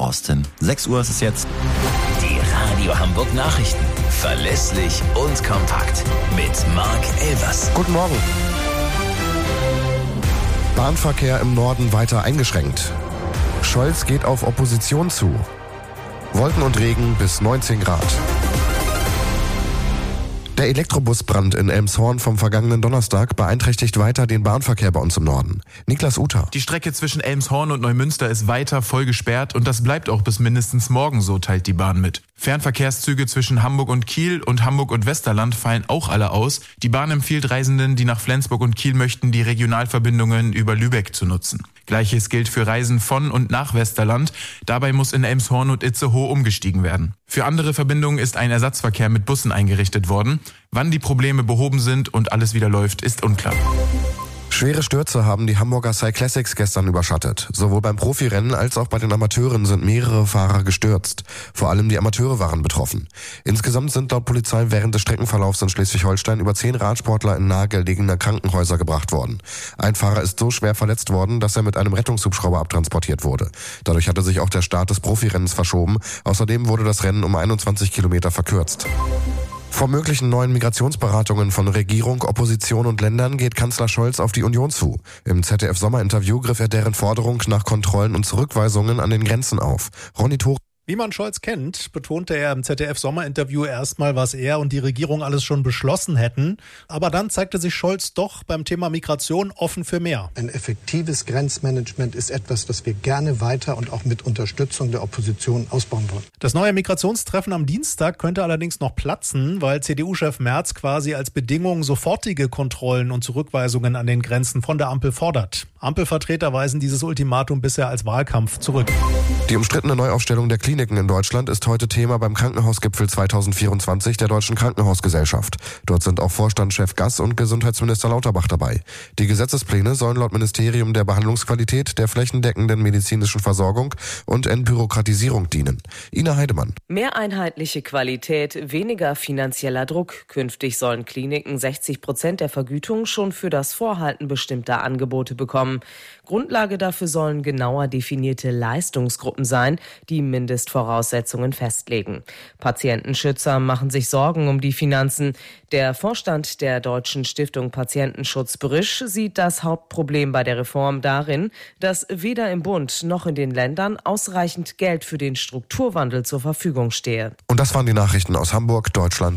Austin. 6 Uhr ist es jetzt. Die Radio Hamburg Nachrichten. Verlässlich und kompakt. Mit Marc Elvers. Guten Morgen. Bahnverkehr im Norden weiter eingeschränkt. Scholz geht auf Opposition zu. Wolken und Regen bis 19 Grad. Der Elektrobusbrand in Elmshorn vom vergangenen Donnerstag beeinträchtigt weiter den Bahnverkehr bei uns im Norden. Niklas Uter. Die Strecke zwischen Elmshorn und Neumünster ist weiter voll gesperrt und das bleibt auch bis mindestens morgen so, teilt die Bahn mit. Fernverkehrszüge zwischen Hamburg und Kiel und Hamburg und Westerland fallen auch alle aus. Die Bahn empfiehlt Reisenden, die nach Flensburg und Kiel möchten, die Regionalverbindungen über Lübeck zu nutzen. Gleiches gilt für Reisen von und nach Westerland. Dabei muss in Elmshorn und Itzehoe umgestiegen werden. Für andere Verbindungen ist ein Ersatzverkehr mit Bussen eingerichtet worden. Wann die Probleme behoben sind und alles wieder läuft, ist unklar. Schwere Stürze haben die Hamburger Cyclassics gestern überschattet. Sowohl beim Profirennen als auch bei den Amateuren sind mehrere Fahrer gestürzt. Vor allem die Amateure waren betroffen. Insgesamt sind laut Polizei während des Streckenverlaufs in Schleswig-Holstein über 10 Radsportler in nahegelegene Krankenhäuser gebracht worden. Ein Fahrer ist so schwer verletzt worden, dass er mit einem Rettungshubschrauber abtransportiert wurde. Dadurch hatte sich auch der Start des Profirennens verschoben. Außerdem wurde das Rennen um 21 Kilometer verkürzt. Vor möglichen neuen Migrationsberatungen von Regierung, Opposition und Ländern geht Kanzler Scholz auf die Union zu. Im ZDF-Sommerinterview griff er deren Forderung nach Kontrollen und Zurückweisungen an den Grenzen auf. Ronny Thor. Wie man Scholz kennt, betonte er im ZDF-Sommerinterview erstmal, was er und die Regierung alles schon beschlossen hätten. Aber dann zeigte sich Scholz doch beim Thema Migration offen für mehr. Ein effektives Grenzmanagement ist etwas, das wir gerne weiter und auch mit Unterstützung der Opposition ausbauen wollen. Das neue Migrationstreffen am Dienstag könnte allerdings noch platzen, weil CDU-Chef Merz quasi als Bedingung sofortige Kontrollen und Zurückweisungen an den Grenzen von der Ampel fordert. Ampelvertreter weisen dieses Ultimatum bisher als Wahlkampf zurück. Die umstrittene Neuaufstellung der Kliniken in Deutschland ist heute Thema beim Krankenhausgipfel 2024 der Deutschen Krankenhausgesellschaft. Dort sind auch Vorstandschef Gass und Gesundheitsminister Lauterbach dabei. Die Gesetzespläne sollen laut Ministerium der Behandlungsqualität, der flächendeckenden medizinischen Versorgung und Entbürokratisierung dienen. Ina Heidemann. Mehr einheitliche Qualität, weniger finanzieller Druck. Künftig sollen Kliniken 60% der Vergütung schon für das Vorhalten bestimmter Angebote bekommen. Grundlage dafür sollen genauer definierte Leistungsgruppen sein, die Mindestvoraussetzungen festlegen. Patientenschützer machen sich Sorgen um die Finanzen. Der Vorstand der Deutschen Stiftung Patientenschutz Brisch sieht das Hauptproblem bei der Reform darin, dass weder im Bund noch in den Ländern ausreichend Geld für den Strukturwandel zur Verfügung stehe. Und das waren die Nachrichten aus Hamburg, Deutschland